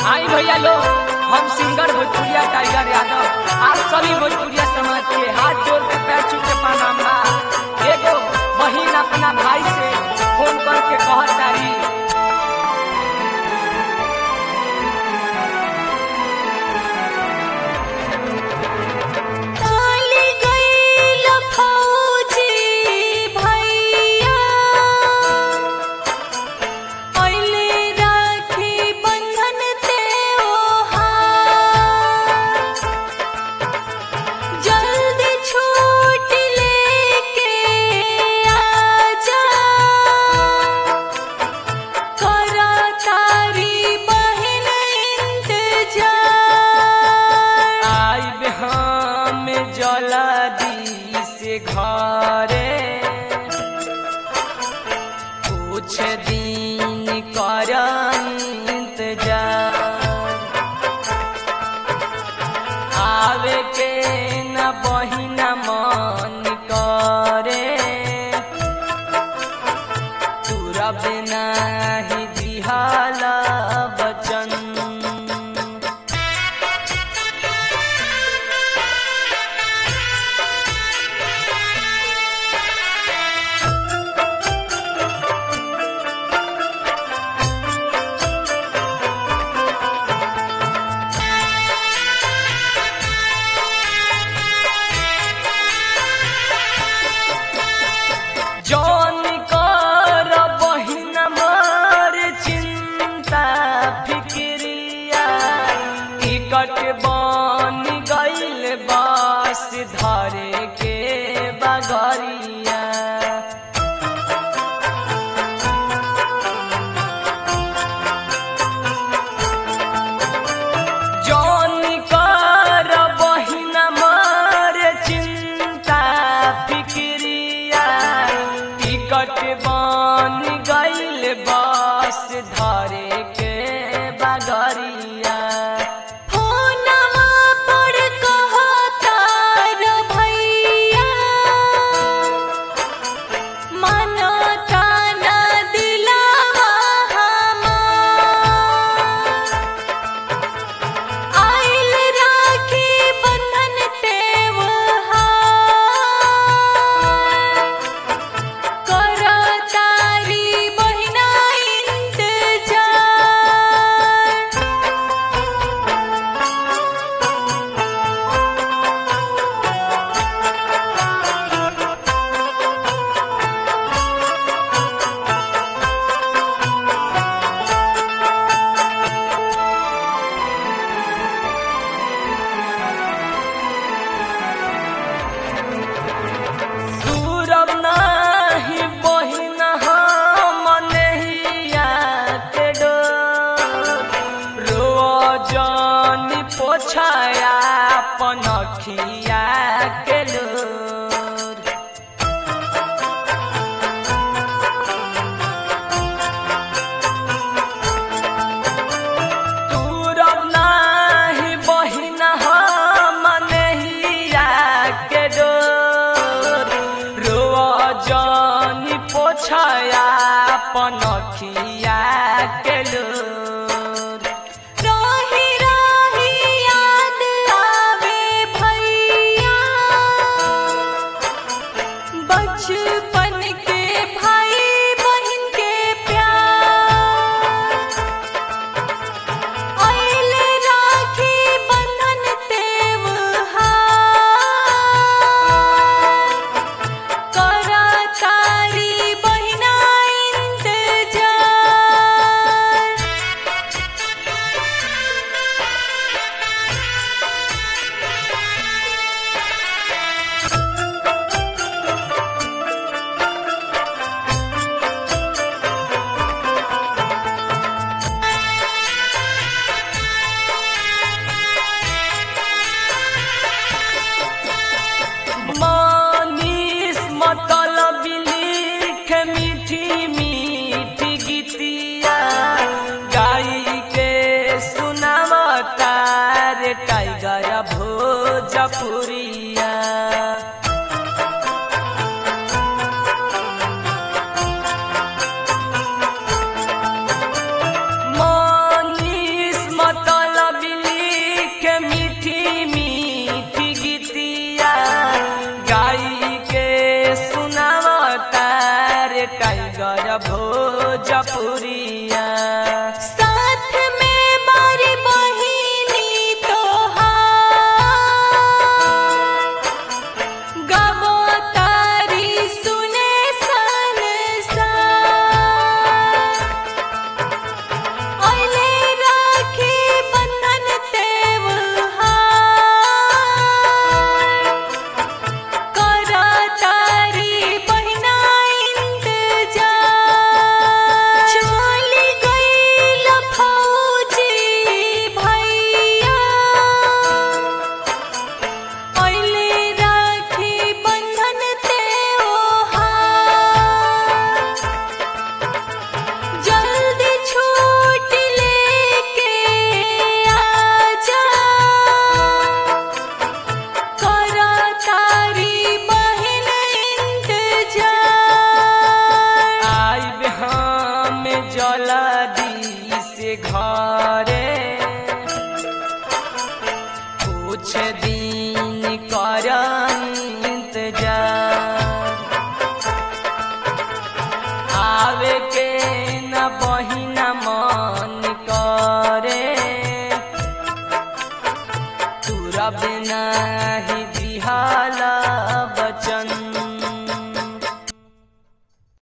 आई भैया लोग, हम सिंगर भोजपुरिया टाइगर यादव आप सभी भोजपुरिया समाज के हाथ जोड़ के पैर छू के प्रणाम बा। एगो बहिन अपना भाई से फोन करके कहत तारी, जल्दी से घरे कुछ दिन कर इंतजार, आवे के न बहिना मन करे, तोरा बिना ही दिहाला बचन। बन गईल बास धरे के बगरिया, जौन कर बहिन मार चिंता फिक्रिया, टिकट बन गईल बास धरे के बगरिया। पोछाया पनखिया के लोर, तूरब नाही बहिन हम नहिया के डोर, रोआ जानी पोछाया पनखिया के लोर। बचपन के भाई बहन के प्यार, आइल राखी बंधन त्योहार, करा तारी बहिना इंतजार। टाइगर भोजपुरिया। साथ में बारी बहिनी तोहार गावो तारी सुने संसार। ओइले राखी बंधन त्योहार करा तारी बहिना इंतजार। चली गइल फौजी भैया ओइले राखी बंधन त्योहार। जल्दी छुट्टी लेके आजा करा तारी बहिन इंतजार। आइब हम जल्दी से घरे कुछ दिन